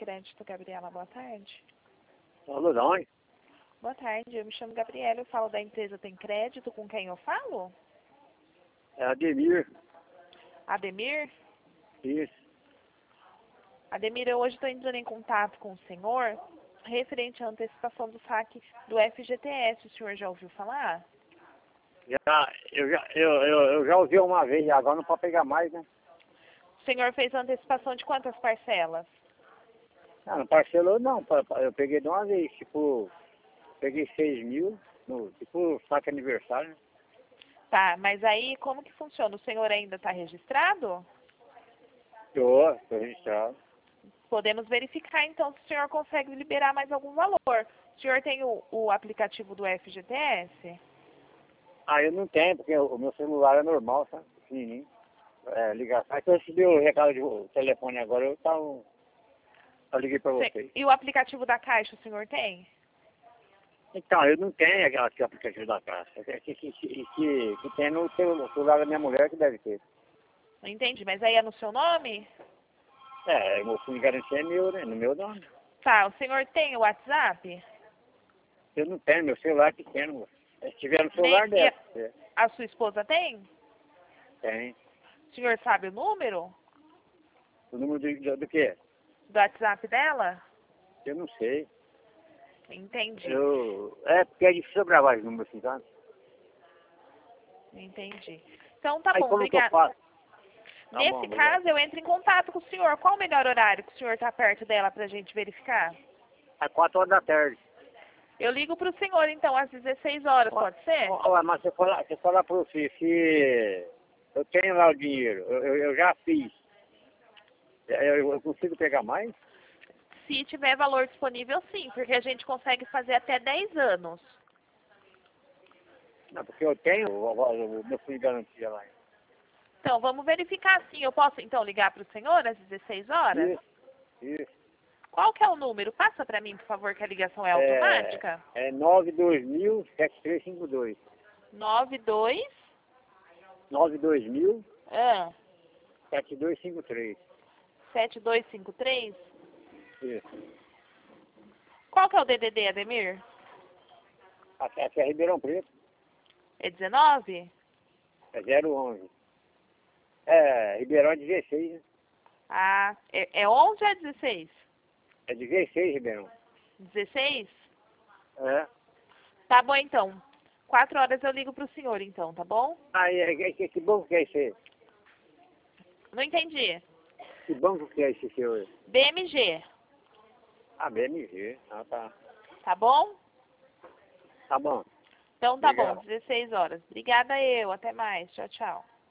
Crédito, Gabriela, boa tarde. Alô, da onde? Boa tarde, eu me chamo Gabriela, eu falo da empresa Tem Crédito, com quem eu falo? É Ademir. Ademir? Isso. Ademir, eu hoje estou entrando em contato com o senhor referente à antecipação do saque do FGTS. O senhor já ouviu falar? Eu já ouvi uma vez, agora não pode pegar mais, né? O senhor fez a antecipação de quantas parcelas? Ah, não parcelou não, eu peguei de uma vez, tipo, peguei 6 mil, tipo, saque aniversário, né? Tá, mas aí como que funciona? O senhor ainda está registrado? Tô registrado. Podemos verificar então se o senhor consegue liberar mais algum valor. O senhor tem o aplicativo do FGTS? Ah, eu não tenho, porque o meu celular é normal, sabe? Pequenininho. Ligação. Aí que eu recebi o recado de telefone agora, eu liguei pra vocês. E o aplicativo da Caixa o senhor tem? Então, eu não tenho aquele aplicativo da Caixa. Que tem no celular da minha mulher que deve ter. Não entendi, mas aí é no seu nome? O meu fundo de garantia é meu, né? No meu nome. Tá, o senhor tem o WhatsApp? Eu não tenho, meu celular é pequeno, moço. Se tiver no celular deve ter. A sua esposa tem? Tem. O senhor sabe o número O número do quê? do WhatsApp dela? Eu não sei. Entendi, Porque é difícil eu gravar os números assim, sabe? entendi. Então tá Aí bom, como que eu obrigada. faço? Tá bom, Nesse obrigado. caso, eu entro em contato com o senhor. Qual o melhor horário que o senhor está perto dela para a gente verificar? Às 4 horas da tarde. Eu ligo para o senhor, então, às 16 horas, pode ser? Mas você fala para você, se eu tenho lá o dinheiro, eu já fiz, eu consigo pegar mais? Se tiver valor disponível, sim, porque a gente consegue fazer até 10 anos. Não, porque eu tenho o meu fundo de garantia lá. Então, vamos verificar sim. Eu posso, então, ligar para o senhor às 16 horas? Isso. Qual que é o número? Passa para mim, por favor, que a ligação é automática. É 92000-7352. 92... 92000-7253. 7253. Isso. Qual que é o DDD, Ademir? Aqui é Ribeirão Preto. É 19? É 011. Ribeirão é 16, né? Ah, é 11 ou é 16? É 16, Ribeirão. 16? É. Tá bom, então. 4 horas eu ligo pro senhor, então, tá bom? Que banco que é esse? Não entendi. Que banco que é esse senhor? BMG, BMG. Ah, tá. tá bom? Tá bom. Então tá Obrigado. bom, 16 horas. Obrigada eu, até mais. Tchau, tchau.